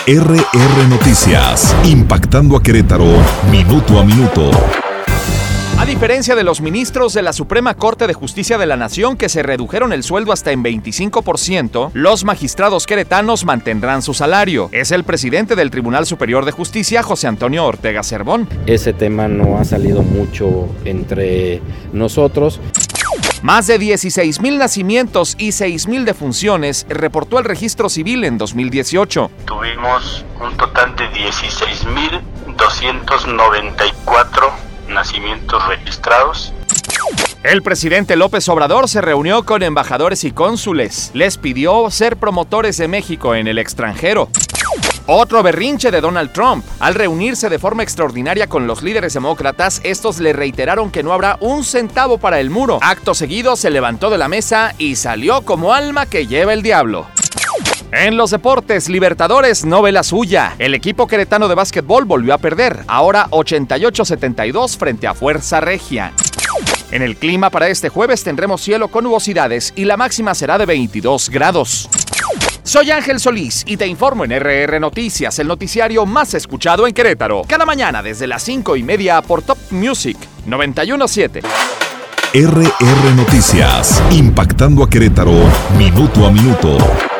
RR Noticias, impactando a Querétaro, minuto a minuto. A diferencia de los ministros de la Suprema Corte de Justicia de la Nación, que se redujeron el sueldo hasta en 25%, los magistrados queretanos mantendrán su salario. Es el presidente del Tribunal Superior de Justicia, José Antonio Ortega Cervón. Ese tema no ha salido mucho entre nosotros. Más de 16,000 nacimientos y 6,000 defunciones reportó el Registro Civil en 2018. Tuvimos un total de 16,294 nacimientos registrados. El presidente López Obrador se reunió con embajadores y cónsules. Les pidió ser promotores de México en el extranjero. Otro berrinche de Donald Trump. Al reunirse de forma extraordinaria con los líderes demócratas, estos le reiteraron que no habrá un centavo para el muro. Acto seguido se levantó de la mesa y salió como alma que lleva el diablo. En los deportes, Libertadores no ve la suya. El equipo queretano de básquetbol volvió a perder, ahora 88-72 frente a Fuerza Regia. En el clima para este jueves tendremos cielo con nubosidades y la máxima será de 22 grados. Soy Ángel Solís y te informo en RR Noticias, el noticiario más escuchado en Querétaro. Cada mañana desde las 5:30 por Top Music 91.7. RR Noticias, impactando a Querétaro, minuto a minuto.